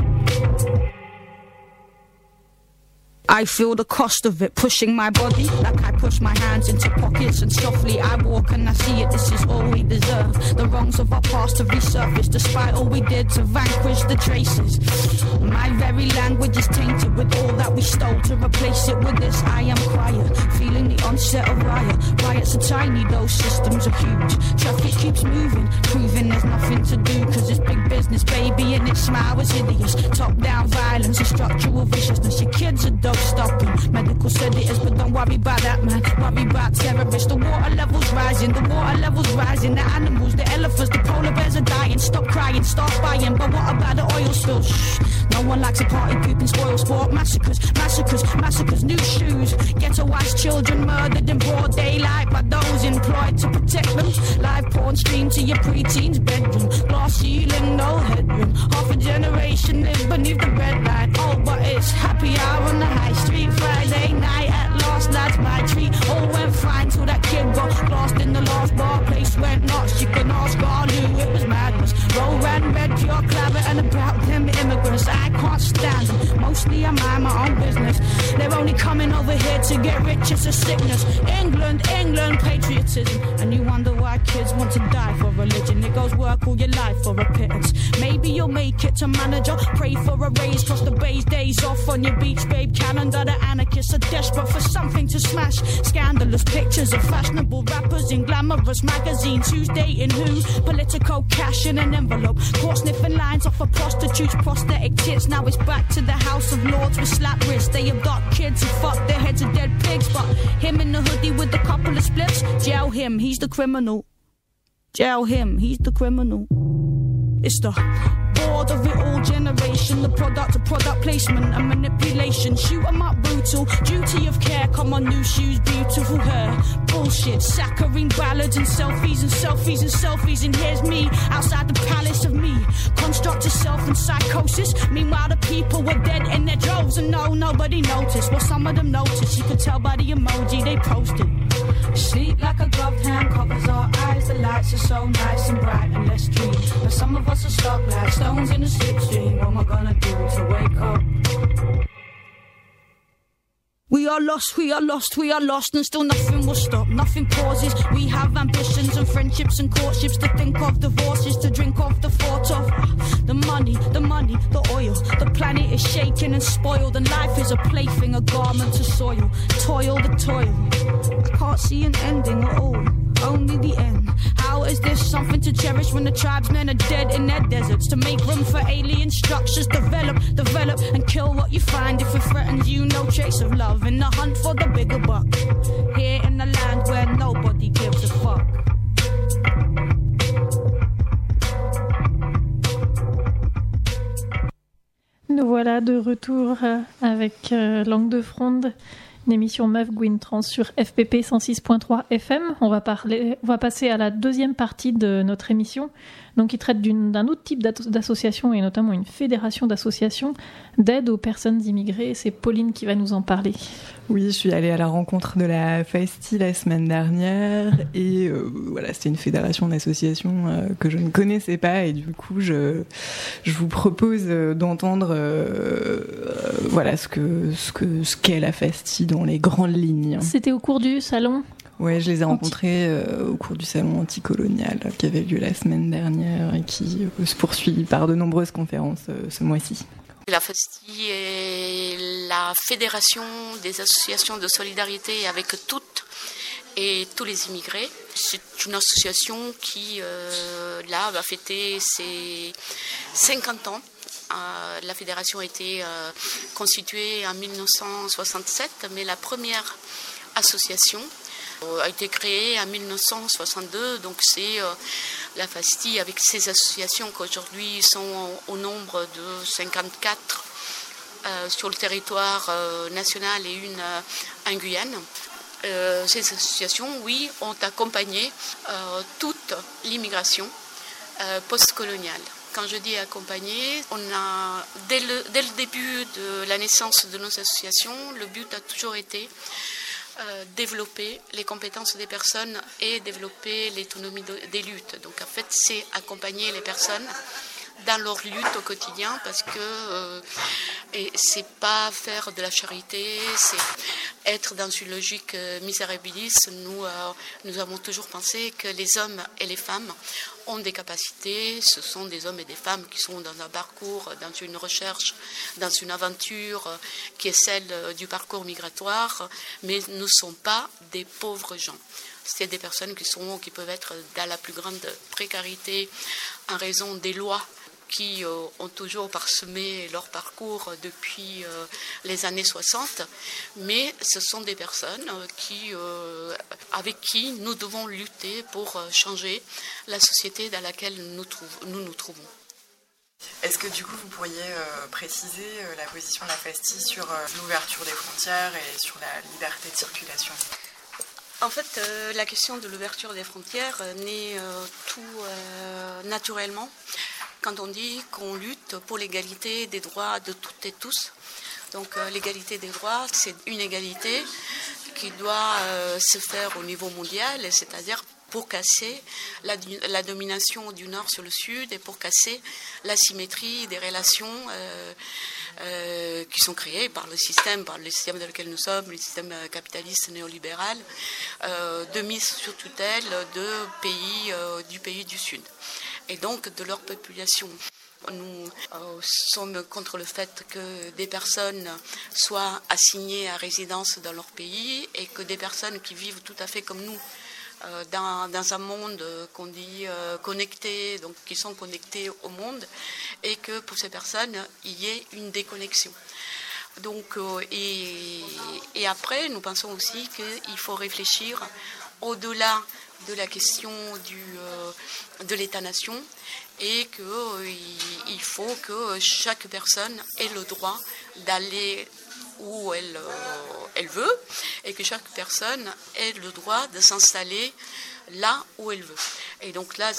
I feel the cost of it pushing my body, like I push my hands into pockets, and softly I walk and I see it. This is all we deserve. The wrongs of our past have resurfaced, despite all we did to vanquish the traces. My very language is tainted with all that we stole. To replace it with this, I am quiet, feeling the onset of riot. Riots are tiny, those systems are huge. Traffic keeps moving, proving there's nothing to do, cause it's big business, baby, and its smile is hideous. Top down violence and structural viciousness. Your kids are dope stopping. Medical said it is, but don't worry about that, man. Worry about terrorists. The water level's rising, the water level's rising. The animals, the elephants, the polar bears are dying. Stop crying, start buying. But what about the oil spill? Shh. No one likes a party poop and spoil sport. Massacres, massacres, massacres. New shoes. Ghettoized children murdered in broad daylight by those employed to protect them. Live porn streamed to your preteen's bedroom. Glass ceiling, no headroom. Half a generation live beneath the red light. Oh, but it's happy hour on the high street. Friday night at last, lads, my treat. All went fine till that kid got lost in the last bar. Place went nuts. You can ask God who, it was madness. Roll ran red, pure clabber, and about them immigrants. I can't stand them. Mostly I mind my own business. They're only coming over here to get rich. It's a sickness. England, England, patriotism. And you wonder why kids want to die for religion. It goes work all your life for a pittance. Maybe you'll make it to manager. Pray for a raise, cross the bay's days off on your beach, babe. Calendar, the anarchists are desperate for something to smash. Scandalous pictures of fashionable rappers in glamorous magazines. Who's dating who? Political cash in an envelope. Caught sniffing lines off of prostitutes, prosthetic tits. Now it's back to the House of Lords with slap wrists. They abduct kids who fuck their heads of dead pigs. But him in the hoodie with a couple of spliffs, jail him, he's the criminal. Jail him, he's the criminal. It's the child of it all generation, the product of product placement and manipulation. Shoot 'em up brutal, duty of care, come on new shoes, beautiful hair. Bullshit, saccharine ballads and selfies and selfies and selfies. And here's me, outside the palace of me. Construct of self and psychosis. Meanwhile the people were dead in their droves. And no, nobody noticed. Well, some of them noticed. You could tell by the emoji they posted. Sleep like a gloved hand covers our eyes. The lights are so nice and bright and let's dream. But some of us are stuck like stones in a slipstream. What am I gonna do to wake up? We are lost, we are lost, we are lost, and still nothing will stop, nothing pauses. We have ambitions and friendships and courtships, to think of divorces, to drink of the thought of the money, the oil. The planet is shaken and spoiled, and life is a plaything, a garment to soil. Toil, the toil. I can't see an ending at all, only the end. How is this something to cherish when the tribesmen are dead in their deserts? To make room for alien structures, develop, and kill what you find. If it threatens you, no trace of love. In the hunt for the bigger buck, here in the land where nobody gives a fuck. Nous voilà de retour avec Langue de Fronde, une émission Meuf Gwyn Trans sur FPP 106.3 FM. On va passer à la deuxième partie de notre émission, donc qui traite d'un autre type d'association, et notamment une fédération d'associations d'aide aux personnes immigrées. C'est Pauline qui va nous en parler. Oui, je suis allée à la rencontre de la FASTI la semaine dernière, et voilà, c'était une fédération d'associations que je ne connaissais pas, et du coup je vous propose d'entendre voilà ce qu'est la FASTI dans les grandes lignes. C'était au cours du salon ? Ouais, je les ai rencontrés au cours du salon anticolonial qui avait lieu la semaine dernière et qui se poursuit par de nombreuses conférences ce mois-ci. La FASTI est la fédération des associations de solidarité avec toutes et tous les immigrés. C'est une association qui, là, va fêter ses 50 ans. La fédération a été constituée en 1967, mais la première association a été créée en 1962, donc c'est la FASTI avec ses associations qui aujourd'hui sont au nombre de 54 sur le territoire national et une en Guyane. Ces associations, oui, ont accompagné toute l'immigration postcoloniale. Quand je dis accompagner, on a dès le début de la naissance de nos associations, le but a toujours été développer les compétences des personnes et développer l'autonomie des luttes. Donc en fait, c'est accompagner les personnes dans leur lutte au quotidien, parce que et c'est pas faire de la charité, c'est être dans une logique misérabiliste. Nous avons toujours pensé que les hommes et les femmes ont des capacités, ce sont des hommes et des femmes qui sont dans un parcours, dans une recherche, dans une aventure qui est celle du parcours migratoire, mais ne sont pas des pauvres gens. C'est des personnes qui peuvent être dans la plus grande précarité en raison des lois qui ont toujours parsemé leur parcours depuis les années 60, mais ce sont des personnes avec qui nous devons lutter pour changer la société dans laquelle nous nous trouvons. Est-ce que du coup vous pourriez préciser la position de la FASTI sur l'ouverture des frontières et sur la liberté de circulation ? En fait, la question de l'ouverture des frontières naît tout naturellement quand on dit qu'on lutte pour l'égalité des droits de toutes et tous. Donc l'égalité des droits, c'est une égalité qui doit se faire au niveau mondial, c'est-à-dire pour casser la domination du Nord sur le Sud et pour casser l'asymétrie des relations qui sont créées par le système dans lequel nous sommes, le système capitaliste néolibéral, de mise sous tutelle du pays du Sud et donc de leur population. Nous sommes contre le fait que des personnes soient assignées à résidence dans leur pays et que des personnes qui vivent tout à fait comme nous dans un monde qu'on dit connecté, donc qui sont connectés au monde, et que pour ces personnes, il y ait une déconnexion. Donc, et après, nous pensons aussi qu'il faut réfléchir au-delà de la question de l'État-nation et qu'il faut que chaque personne ait le droit d'aller où elle veut et que chaque personne ait le droit de s'installer là où elle veut. Et donc là,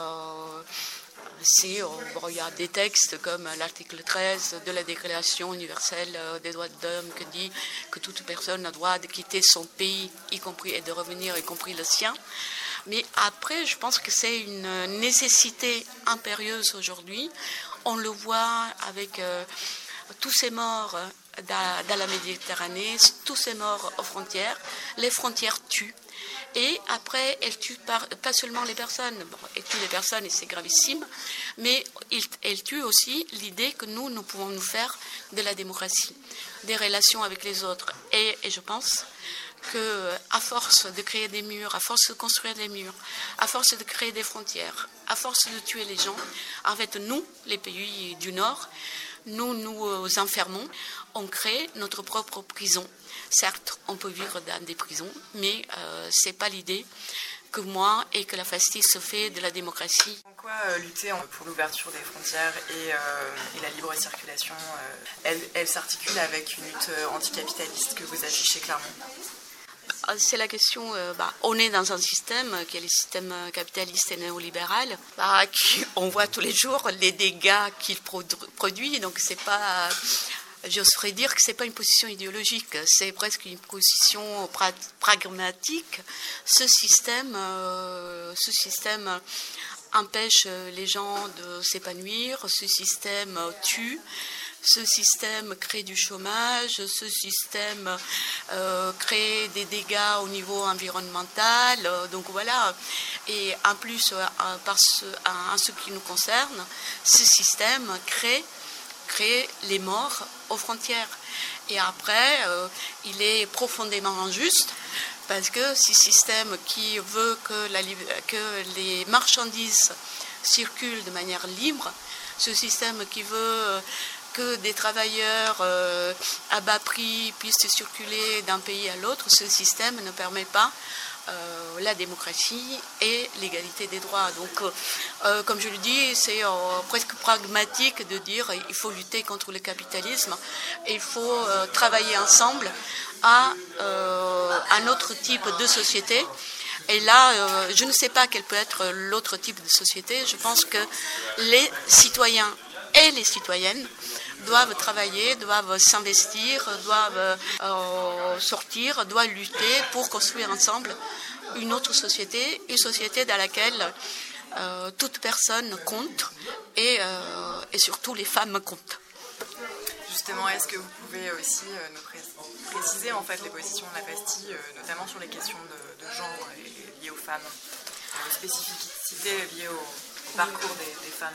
il y a des textes comme l'article 13 de la Déclaration universelle des droits de l'homme qui dit que toute personne a le droit de quitter son pays, y compris, et de revenir, y compris le sien. Mais après, je pense que c'est une nécessité impérieuse aujourd'hui. On le voit avec tous ces morts dans la Méditerranée, tous ces morts aux frontières. Les frontières tuent. Et après, elles tuent pas seulement les personnes. Bon, elles tuent les personnes et c'est gravissime, mais elles tuent aussi l'idée que nous pouvons nous faire de la démocratie, des relations avec les autres. Et je pense qu'à force de créer des murs, à force de construire des murs, à force de créer des frontières, à force de tuer les gens, en fait, nous, les pays du Nord, nous enfermons, on crée notre propre prison. Certes, on peut vivre dans des prisons, mais ce n'est pas l'idée que moi et que la FASTI se fait de la démocratie. En quoi lutter pour l'ouverture des frontières et la libre circulation, elle s'articule avec une lutte anticapitaliste que vous affichez clairement? C'est la question, on est dans un système qui est le système capitaliste et néolibéral, on voit tous les jours les dégâts qu'il produit, donc c'est pas... J'oserais dire que ce n'est pas une position idéologique, c'est presque une position pragmatique. Ce système empêche les gens de s'épanouir, ce système tue, ce système crée du chômage, ce système crée des dégâts au niveau environnemental. Donc voilà. Et en plus, en ce qui nous concerne, ce système crée les morts aux frontières. Et après, il est profondément injuste parce que ce système qui veut que les marchandises circulent de manière libre, ce système qui veut que des travailleurs à bas prix puissent circuler d'un pays à l'autre, ce système ne permet pas la démocratie et l'égalité des droits. Donc, comme je le dis, c'est presque pragmatique de dire qu'il faut lutter contre le capitalisme et il faut travailler ensemble à un autre type de société. Et là, je ne sais pas quel peut être l'autre type de société. Je pense que les citoyens et les citoyennes doivent travailler, doivent s'investir, doivent sortir, doivent lutter pour construire ensemble une autre société, une société dans laquelle toute personne compte et surtout les femmes comptent. Justement, est-ce que vous pouvez aussi nous préciser en fait les positions de la FASTI, notamment sur les questions de genre liées aux femmes, les spécificités liées au parcours des femmes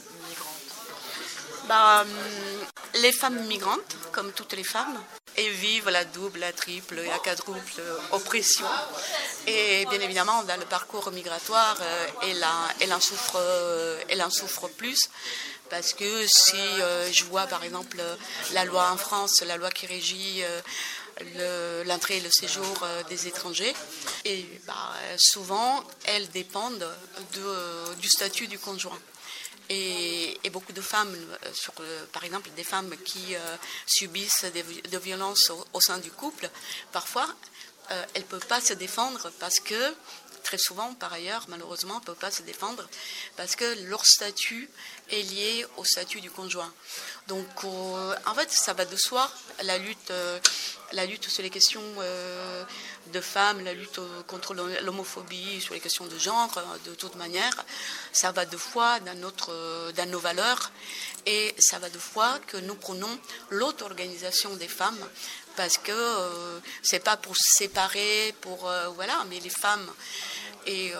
migrantes? Les femmes migrantes, comme toutes les femmes, elles vivent la double, la triple, la quadruple oppression. Et bien évidemment, dans le parcours migratoire, elle en souffre plus. Parce que si je vois par exemple la loi en France, la loi qui régit l'entrée et le séjour des étrangers, et souvent elles dépendent du statut du conjoint. Et beaucoup de femmes, par exemple des femmes qui subissent des violences au sein du couple, parfois elles ne peuvent pas se défendre parce que, très souvent par ailleurs, malheureusement, ne peuvent pas se défendre parce que leur statut est lié au statut du conjoint. Donc en fait, ça va de soi, la lutte sur les questions de femmes, la lutte contre l'homophobie, sur les questions de genre, de toute manière, ça va de foi dans nos valeurs et ça va de foi que nous prenons l'auto-organisation des femmes parce que c'est pas pour se séparer, mais les femmes et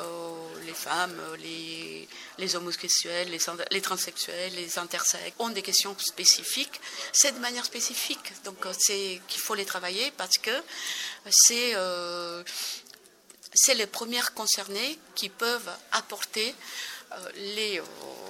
les homosexuels, les transsexuels, les intersexes ont des questions spécifiques. C'est de manière spécifique, donc c'est qu'il faut les travailler parce que c'est les premières concernées qui peuvent apporter les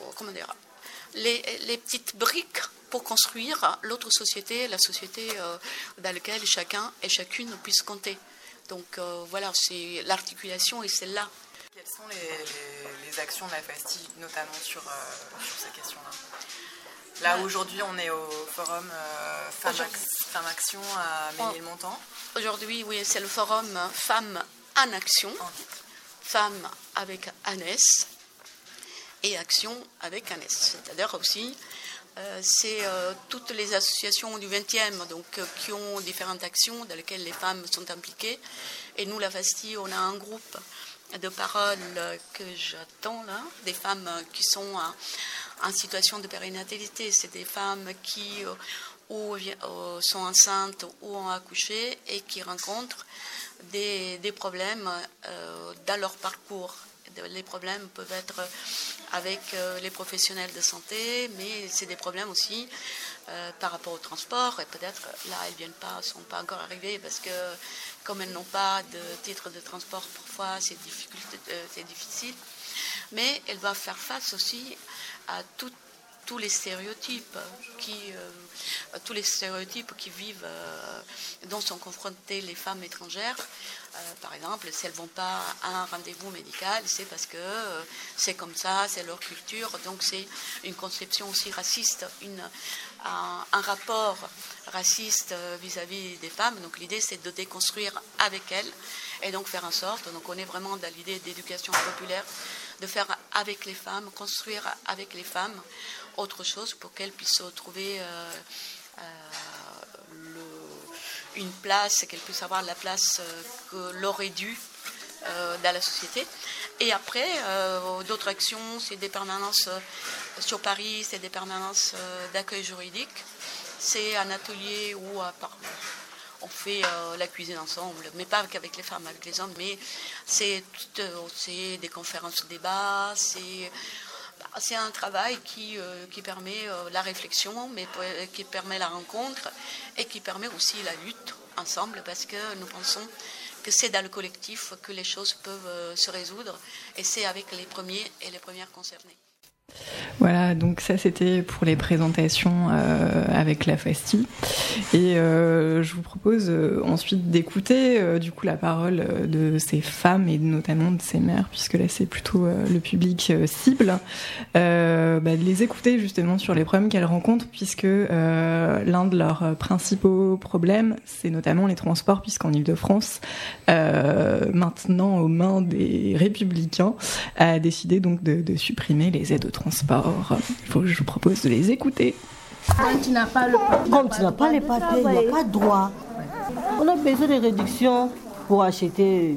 petites briques pour construire l'autre société, la société dans laquelle chacun et chacune puisse compter. Donc voilà, c'est l'articulation et celle-là. Quelles sont les actions de la FASTI, notamment sur ces questions-là? Là, aujourd'hui, on est au forum Femmes Action à Ménilmontant. Aujourd'hui, oui, c'est le forum Femmes en Action. Femmes avec un S et Action avec un S. C'est-à-dire aussi, c'est toutes les associations du 20e donc, qui ont différentes actions dans lesquelles les femmes sont impliquées. Et nous, la FASTI, on a un groupe de parole que j'attends là, des femmes qui sont en situation de périnatalité. C'est des femmes qui ou sont enceintes ou ont accouché et qui rencontrent des problèmes dans leur parcours. Les problèmes peuvent être avec les professionnels de santé, mais c'est des problèmes aussi par rapport au transport. Et peut-être là, elles ne sont pas encore arrivées parce que comme elles n'ont pas de titre de transport, parfois c'est difficile. Mais elles doivent faire face aussi à tous les stéréotypes qui vivent, dont sont confrontées les femmes étrangères. Par exemple, si elles ne vont pas à un rendez-vous médical, c'est parce que c'est comme ça, c'est leur culture. Donc c'est une conception aussi raciste, un rapport raciste vis-à-vis des femmes. Donc l'idée, c'est de déconstruire avec elles et donc faire en sorte, donc on est vraiment dans l'idée d'éducation populaire, de faire avec les femmes, construire avec les femmes autre chose pour qu'elles puissent trouver une place, qu'elles puissent avoir la place que leur est due dans la société. Et après, d'autres actions, c'est des permanences sur Paris, c'est des permanences d'accueil juridique, c'est un atelier où on fait la cuisine ensemble, mais pas qu'avec les femmes, avec les hommes, mais c'est des conférences de débat, c'est un travail qui permet la réflexion, mais qui permet la rencontre et qui permet aussi la lutte ensemble, parce que nous pensons que c'est dans le collectif que les choses peuvent se résoudre, et c'est avec les premiers et les premières concernées. Voilà, donc ça c'était pour les présentations avec la FASTI. Et je vous propose ensuite d'écouter du coup la parole de ces femmes et notamment de ces mères, puisque là c'est plutôt le public cible, de les écouter justement sur les problèmes qu'elles rencontrent, puisque l'un de leurs principaux problèmes, c'est notamment les transports, puisqu'en Ile-de-France, maintenant aux mains des Républicains, a décidé donc de supprimer les aides au transport. Je vous propose de les écouter. Quand tu n'as pas les papiers, il n'y a pas de droit. On a besoin de réductions pour acheter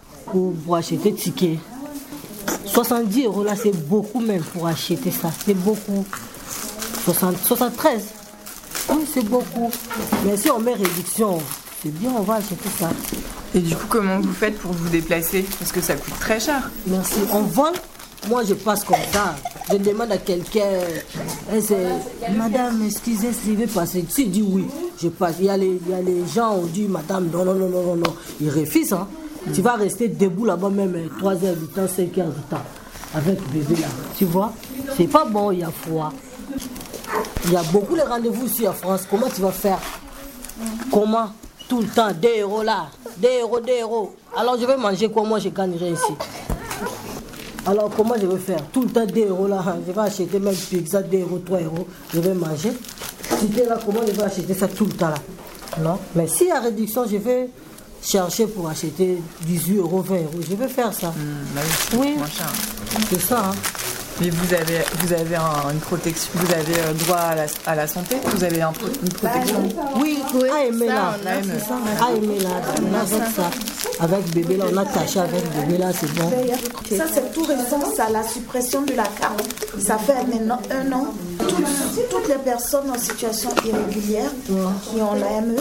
tickets. 70 € là, c'est beaucoup même pour acheter ça. C'est beaucoup. 73. Oui, c'est beaucoup. Mais si on met réduction, c'est bien, on va acheter ça. Et du coup, comment vous faites pour vous déplacer? Parce que ça coûte très cher. Merci. On vole. Moi, je passe comme ça. Je demande à quelqu'un, madame, excusez, si je vais passer. Si dit oui, je passe. Il y a les gens qui ont dit, madame, non. Ils refusent. Hein. Tu vas rester debout là-bas même 3h du temps, 5h du temps. Avec bébé là. Tu vois? C'est pas bon, il y a froid. Il y a beaucoup de rendez-vous ici en France. Comment tu vas faire? Comment? Tout le temps, 2 € là. 2 €. Alors je vais manger quoi? Moi, je gagnerai ici. Alors comment je vais faire? Tout le temps 2 € là, je vais acheter même pizza 2 €, 3 €, je vais manger. Si tu es là, comment je vais acheter ça tout le temps là? Non. Mais s'il y a réduction, je vais chercher pour acheter 18 €, 20 €. Je vais faire ça. Oui, c'est ça. Hein. Mais vous avez une protection, vous avez droit à la santé, vous avez une protection. Oui, AME là, c'est ça. AME là, on a avec ça. Avec bébé là, on a caché avec bébé là, c'est bon. Ça c'est tout récent, ça, la suppression de la carte. Ça fait maintenant 1 an. Toutes les personnes en situation irrégulière qui ont l'AME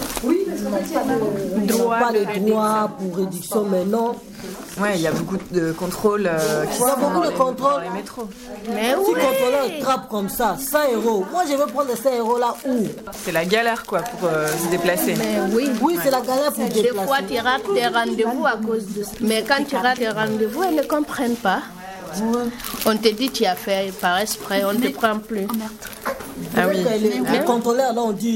n'ont pas de droit pour réduction maintenant. Ouais, il y a beaucoup de contrôles qui sont dans les métros. Mais si le contrôleur trappe comme ça, 100 €. Moi, je vais prendre les 100 € là où? C'est la galère, quoi, pour se déplacer. Mais oui, c'est la galère pour se déplacer. Des fois, tu rates tes rendez-vous à cause de ça. Mais quand tu rates tes rendez-vous, elles ne comprennent pas. On te dit tu as fait par exprès, on ne te prend plus. Ah oui. Les contrôleurs là, on dit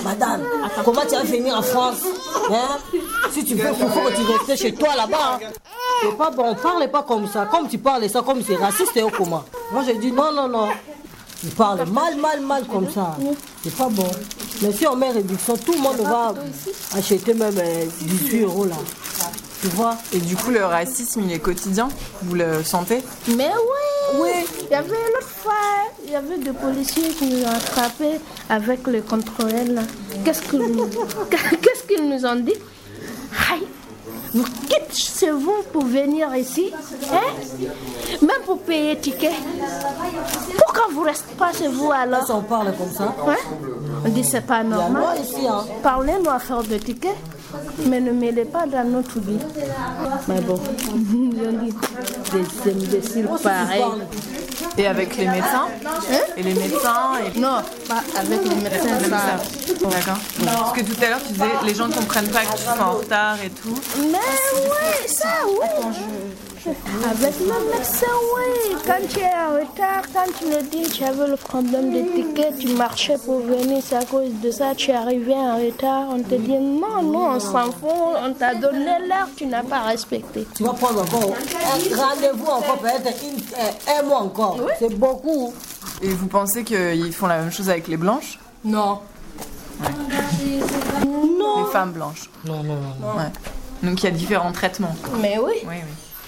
madame, comment tu vas venir en France hein? Si tu veux, il faut que tu restes chez toi là-bas. Hein. C'est pas bon, parle pas comme ça. Comme tu parles ça, comme c'est raciste et au comment. Moi, je dis non. Tu parles mal comme ça. C'est pas bon. Mais si on met réduction, tout le monde va acheter même 18 € là. Tu vois? Et du coup, le racisme, il est quotidien? Vous le sentez? Mais oui. Il y avait l'autre fois, il y avait des policiers qui nous ont attrapés avec le contrôleur là. Qu'est-ce qu'ils nous ont dit? Aïe, vous quittez chez vous pour venir ici, hein? Même pour payer ticket. Pourquoi vous ne restez pas chez vous alors? On parle comme ça. Ouais? On dit c'est pas normal. Ici, hein. Parlez-nous à faire de tickets, mais ne mêlez pas dans notre vie. Mais bon, ils ont dit des imbéciles pareils. Et avec les médecins Et les médecins Non, pas avec les médecins. D'accord. Parce que tout à l'heure, tu disais les gens ne comprennent pas que tu sois en retard et tout. Mais oui, ça oui. Avec le médecin, oui. Quand tu es en retard, quand tu me dis que tu avais le problème de ticket, tu marchais pour venir, c'est à cause de ça, tu es arrivé en retard. On te dit non, on s'en fout, on t'a donné l'heure, tu n'as pas respecté. Tu vas prendre encore un rendez-vous encore, peut-être un mois encore. Oui. C'est beaucoup. Et vous pensez qu'ils font la même chose avec les blanches? Non. Ouais. Non. Les femmes blanches? Non. Ouais. Donc il y a différents traitements. Mais oui. Oui.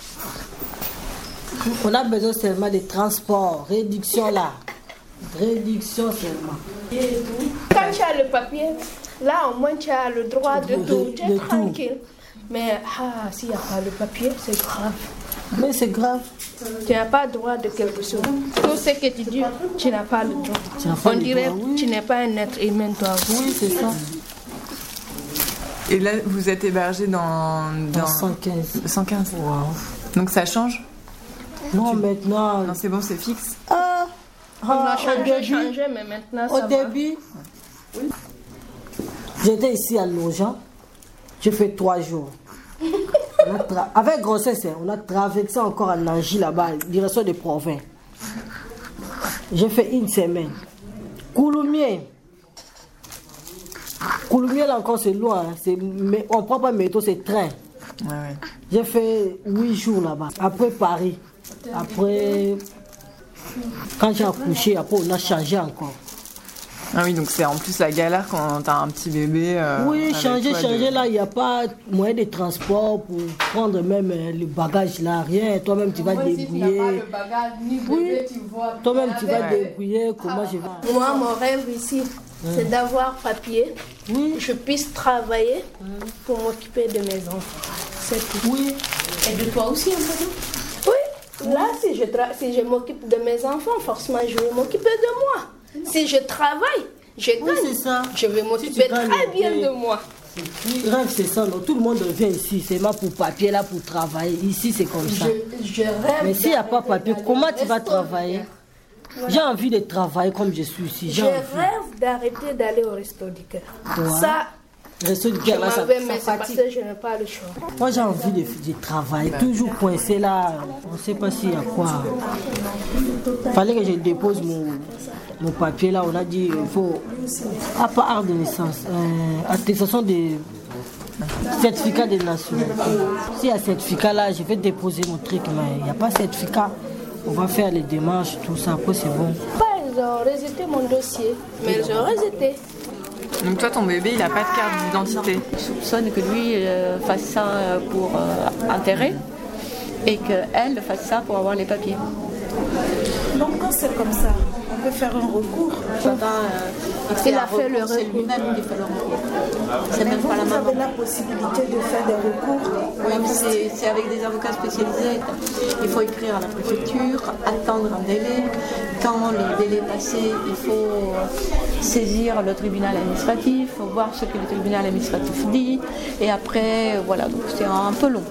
On a besoin seulement de transport, réduction là. Réduction seulement. Quand tu as le papier, là au moins tu as le droit de tout, tu es tranquille. Mais s'il n'y a pas le papier, c'est grave. Mais c'est grave. Tu n'as pas le droit de quelque chose. Tout ce que tu dis, tu n'as pas le droit. On dirait que tu n'es pas un être humain, toi. Oui, c'est ça. Et là, vous êtes hébergé dans 115. 115. Wow. Donc ça change? Non, maintenant. Non, c'est bon, c'est fixe. On a changé, mais maintenant ça va. Au début, j'étais ici à Longchamp. J'ai fait 3 jours. Avec grossesse, on a traversé encore à Nangy là-bas, direction des provinces. J'ai fait 1 semaine. Coulommiers là encore c'est loin. On ne prend pas métro, c'est train. Ouais. J'ai fait 8 jours là-bas. Après Paris. Après, quand j'ai accouché, après on a changé encore. Ah oui, donc c'est en plus la galère quand t'as un petit bébé. Oui, changer là, il n'y a pas moyen de transport pour prendre même le bagage là, rien. Toi-même tu vas débrouiller. Si tu n'as pas le bagage, ni bébé, tu vois. Toi-même tu vas débrouiller, comment je vais. Moi, mon rêve ici, c'est d'avoir papier, je puisse travailler pour m'occuper de mes enfants. C'est tout. Oui. Et de toi aussi un peu. Oui. Là, si je m'occupe de mes enfants, forcément je vais m'occuper de moi. Si je travaille, je gagne. Ça. Je vais m'occuper très bien de moi. Le rêve, c'est ça. Non? Tout le monde vient ici, c'est pas pour papier, là, pour travailler. Ici, c'est comme ça. Je rêve. Mais s'il n'y a pas papier, comment tu vas travailler? Voilà. J'ai envie de travailler comme je suis ici. Je rêve d'arrêter d'aller au resto du cœur. Ouais. Ça, resto du cœur, là, ça mais c'est parce que je n'ai pas le choix. Moi, j'ai envie de travailler. Toujours coincé là. On ne sait pas s'il y a quoi. Il fallait que je dépose mon papier là. On a dit il faut. Ah, pas art de naissance. Attestation de certificat de nationalité. S'il y a certificat là, je vais déposer mon truc. Mais il n'y a pas certificat. On va faire les démarches, tout ça. Après, c'est bon. Ils ont rejeté mon dossier. Mais ils ont rejeté. Donc toi, ton bébé, il n'a pas de carte d'identité. Je soupçonne que lui fasse ça pour enterrer et qu'elle fasse ça pour avoir les papiers. Donc quand c'est comme ça, on peut faire un recours. Il a fait le recours. C'est lui-même qui fait le recours. C'est même pas la maman. Vous avez la possibilité de faire des recours. Oui, mais c'est avec des avocats spécialisés. Il faut écrire à la préfecture, attendre un délai. Quand le délai est passé, il faut saisir le tribunal administratif, voir ce que le tribunal administratif dit. Et après, voilà, donc c'est un peu long.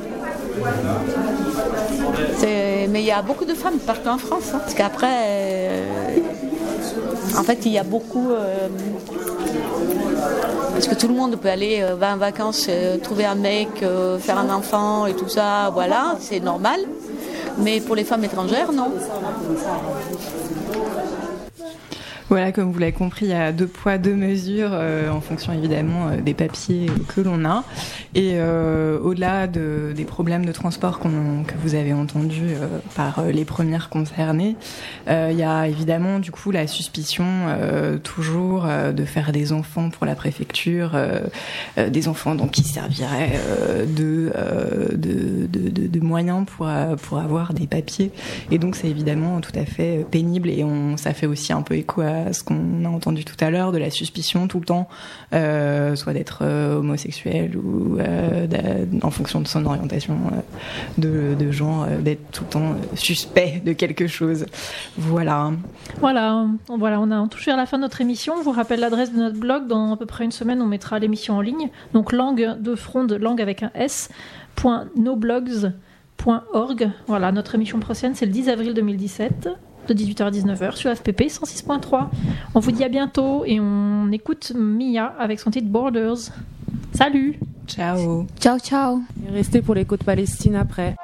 Mais il y a beaucoup de femmes partout en France. Parce qu'après, en fait, il y a beaucoup... parce que tout le monde peut aller va en vacances, trouver un mec, faire un enfant et tout ça, voilà, c'est normal. Mais pour les femmes étrangères, non. Voilà, comme vous l'avez compris, il y a 2 poids, 2 mesures en fonction évidemment des papiers que l'on a. Et au-delà des problèmes de transport que vous avez entendus par les premières concernées, il y a évidemment du coup la suspicion toujours de faire des enfants pour la préfecture, des enfants donc qui serviraient de moyens pour avoir des papiers. Et donc c'est évidemment tout à fait pénible et ça fait aussi un peu écho à ce qu'on a entendu tout à l'heure de la suspicion tout le temps, soit d'être homosexuel ou en fonction de son orientation de genre, d'être tout le temps suspect de quelque chose. Voilà, on a touché à la fin de notre émission. Je vous rappelle l'adresse de notre blog. Dans à peu près une semaine, on mettra l'émission en ligne. Donc langue de fronde, langue avec un S, .noblogs.org. Voilà, notre émission prochaine, c'est le 10 avril 2017. De 18h à 19h sur FPP 106.3. On vous dit à bientôt et on écoute Mia avec son titre Borders. Salut. Ciao. Ciao, ciao. Et restez pour les côtes Palestine après.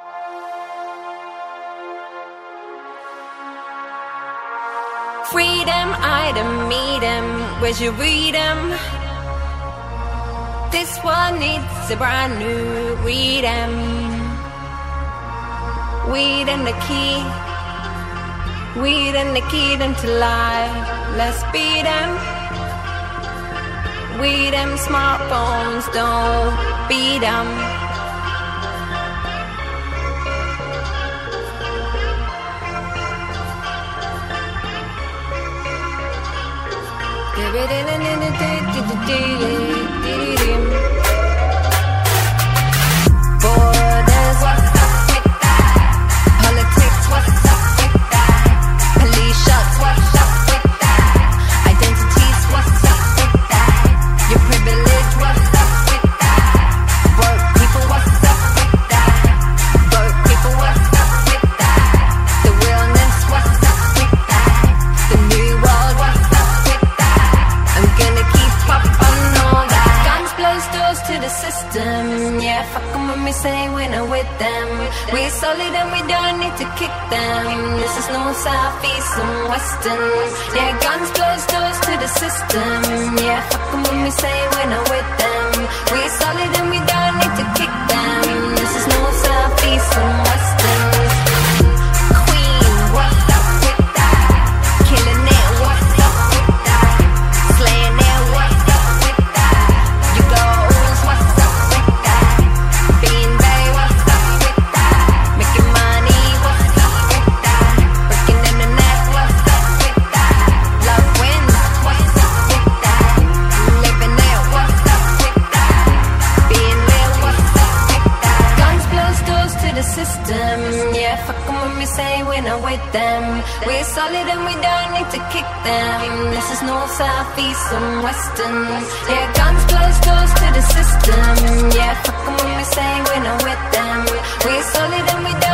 Freedom, item, meet 'em, where's your freedom? This one needs a brand new freedom. Weed and the key. Weed and the key to life, let's beat them. We them smartphones, don't beat them. Borders, what's up with that? Politics, what's up with that? Police shots, what's up with that? Identities, what's up with that? Your privilege, what's up with that? Broke people, what's up with that? Broke people, what's up with that? The realness, what's up with that? The new world, what's up with that? I'm gonna keep up on all that. Guns close doors to the system. Yeah, fuck 'em when we say we're not with them. We're solid and we don't need to kick them. This is north, south, east and western. Yeah, guns close doors to the system. Yeah, fuck 'em when we say we're not with them. We're solid and we don't need to kick them. This is north, south, east and western. Queen, what's up with that? Killing it, what's up with that? Slaying it, what's up with that? You goals, what's up with that? Being Bay, what's up with that? Making money, what's up with that? Breaking internet, what's up with that? Love wins, what's up with that? Living it, what's up with that? Being real, what's up with that? Guns close doors to the system. Yeah, fuck 'em when we say we're not with them. We're solid and we don't need to kick them. This is north, south, east and western. Yeah, guns close doors to the system. Yeah, fuck 'em when we say we're not with them. We're solid and we don't